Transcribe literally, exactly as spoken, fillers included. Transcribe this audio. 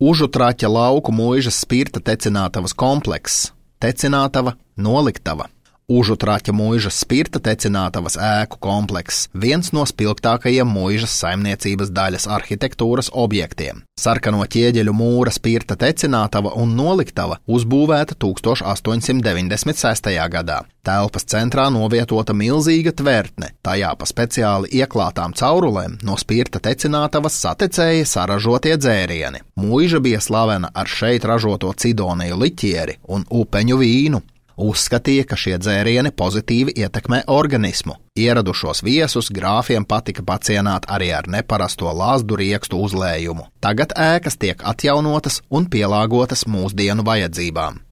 Užutraķa lauku muižas spirta tecinātavas komplekss, tecinātava noliktava. Užutraķa muižas spirta tecinātavas ēku komplekss, viens no spilgtākajiem muižas saimniecības daļas arhitektūras objektiem. Sarkano ķieģeļu mūra spirta tecinātava un noliktava uzbūvēta tūkstoš astoņsimt deviņdesmit sestajā gadā. Telpas centrā novietota milzīga tvertne, tajā pa speciāli ieklātām caurulēm no spirta tecinātavas satecēja saražotie dzērieni. Muiža bija slavena ar šeit ražoto cidoniju liķieri un upeņu vīnu. Uzskatīja, ka šie dzērieni pozitīvi ietekmē organismu. Ieradušos viesus grāfiem patika pacienāt arī ar neparasto lāzdu riekstu uzlējumu. Tagad ēkas tiek atjaunotas un pielāgotas mūsdienu vajadzībām.